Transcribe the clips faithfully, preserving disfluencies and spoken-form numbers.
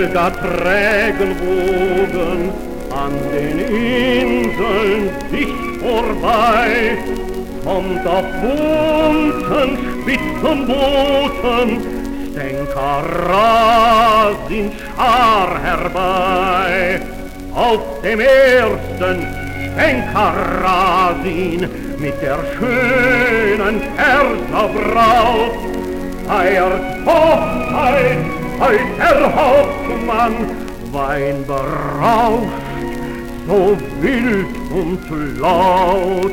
Wolga-trägen Wogen an den Inseln dicht vorbei, kommt auf bunten Spitzenbooten Stenka Razins Schar herbei. Auf dem ersten Stenka Razin mit der schönen Perserbraut feiert Hochzeit heut der Hauptmann, Wein berauscht, so wild und laut.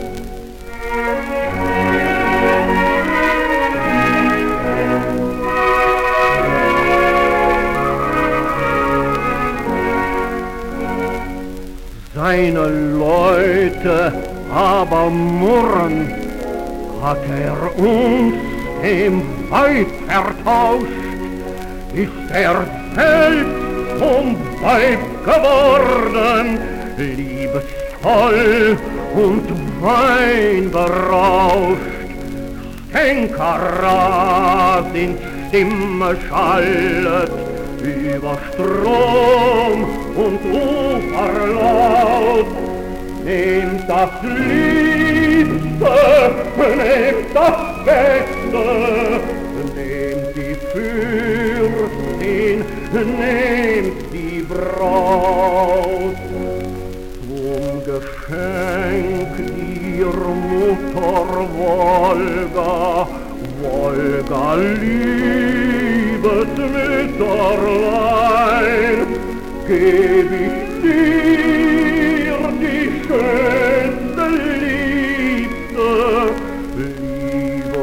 Seine Leute aber murren, hat er uns dem Weib vertauscht, ist er selbst zum Weib geworden, liebestoll und weinberauscht. Stenka Razins Stimme schallet über Strom und Uferlaut. Nehmt das Liebste, nehmt das Beste, nehmt die Fürstin, nehmt die Braut. Zum Geschenk ihr Mutter Wolga, Wolga liebes Mütterlein, geb ich dir die schönste Liebste, liebe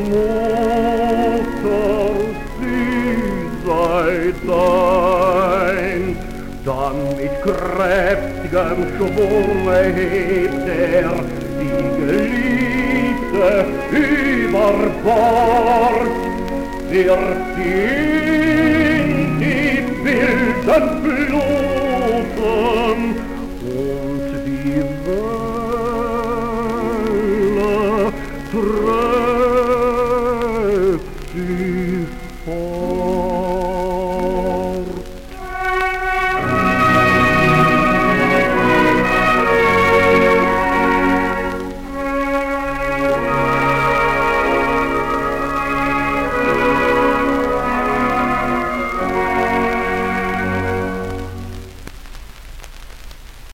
Mutter, sie sei dein. Dann mit kräftigem Schwunge hebt er die Geliebte über Bord, wird sie